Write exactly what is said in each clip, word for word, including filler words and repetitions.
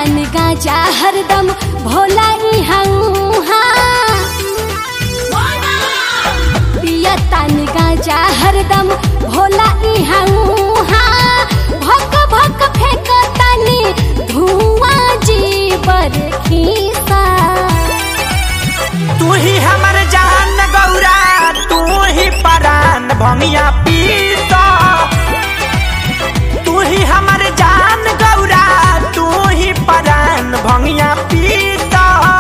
तानी गाजा हरदम भोला इहाँ पिया तानी गाजा हरदम भोला इहाँ भक भक फेंक तानी धुआं जी बरखीसा। तू ही हमर जान गौरा तू ही परान भंगिया पीसा। तू ही हमर जान गौरा तू ही परान भंगिया पीसा।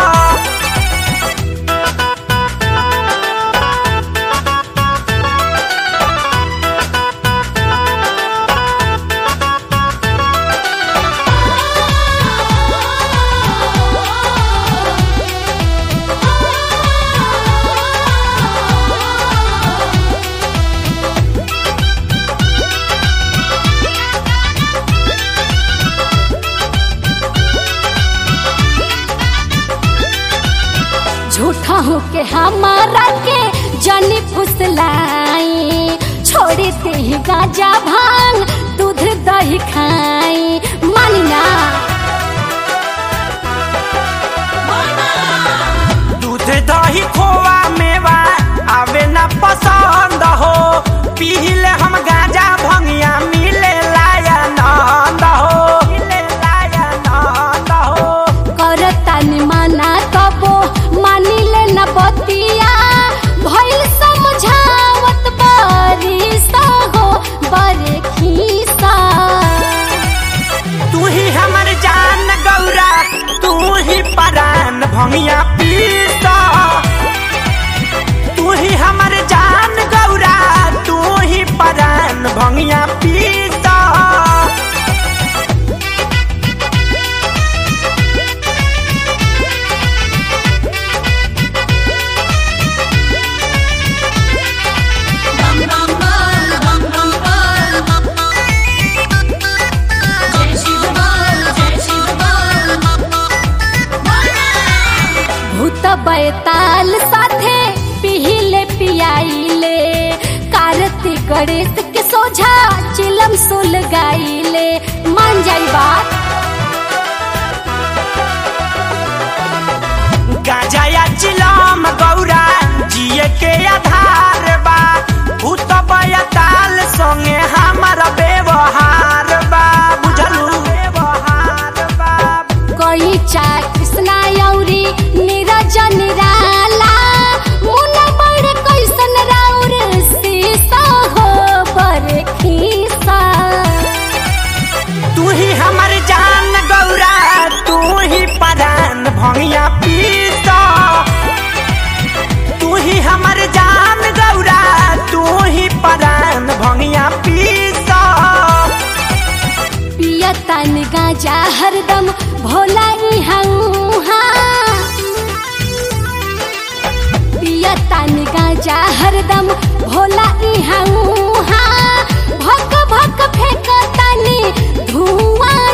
झूठा हो के हमारा के जानी फुसलाई छोड़ी ते ही गाजा भांग दूध दही खाई मानी ना। दूध दही खोआ मेवा आवे ना पसंद हो पीले हम गाजा भंगिया मिले लाया नंद हो मिले लाया नंद हो। करता नि माना तबो मानी ले न बतिया भइल समझावत बरिसा हो बरखीसा। तू ही हमर जान गौरा तू ही परान भंगिया पीसा। तू ही हमर जान गौरा तू ही परान भंगिया पीसा। भूत बैताल साथे पिहिले पियाइले कार्तिक गणेश के सोझा चिलम सुल गाइले मान जाई बात। गाजा या चिलम गौरा जिए के आधार बा भूत बैताल संगे हमारा व्यवहार बा बुझलू व्यवहार बा। कोई चा कृष्णा यौरी नीरज निराला मुना बड़ कैसन राउर सीसा हो बरखीसा। तू ही हमर जान गौरा तू ही परान भंगिया पीसा। तू ही हमर जान गौरा तू ही परान भंगिया पीसा। पिया तानी गाजा हरदम भोला इहाँ पिया तानी गाजा हरदम भोला इहाँ भक भक फेंक तानी धुआं